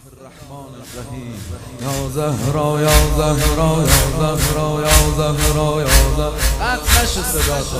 الرحمن الرحیم یا زهرا یا زهرا یا زهرا یا زهرا یا زهرا قطع نشه صدا تا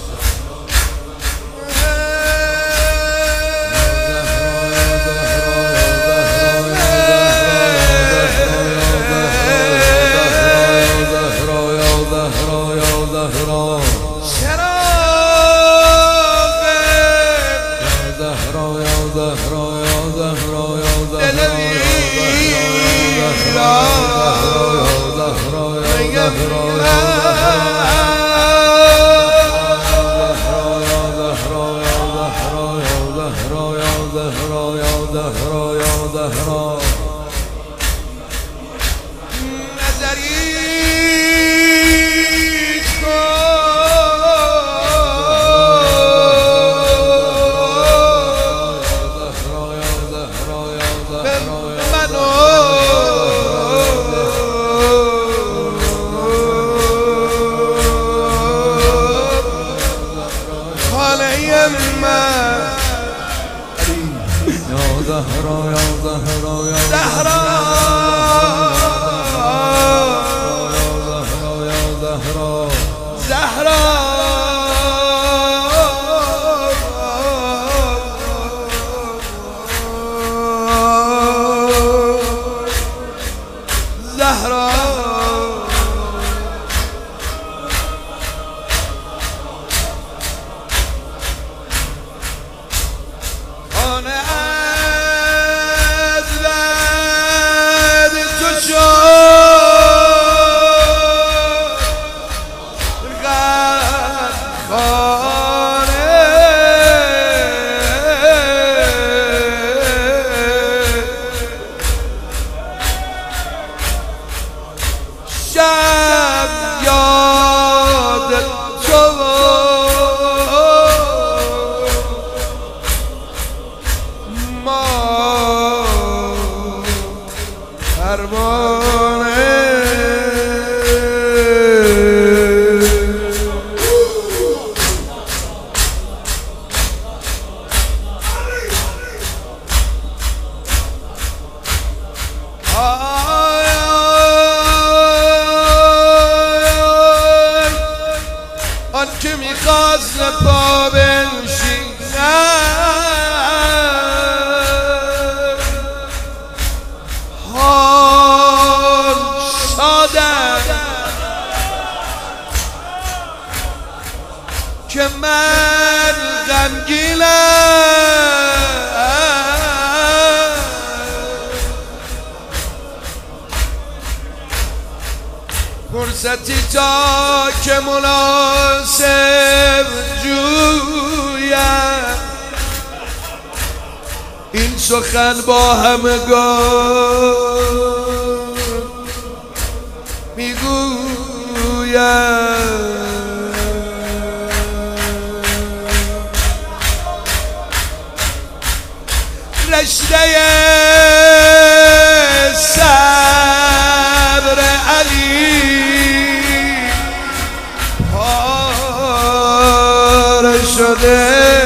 آن که میخواست پا بنشینم حال شدم که من غمگینم فرصتی تا که مناسب جویم این سخن با همگان میگویم رشته صبر علی شده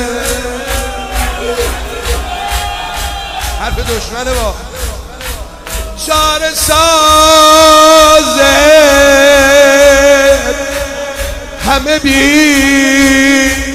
حرف دشمنه با چاره سازه همه بی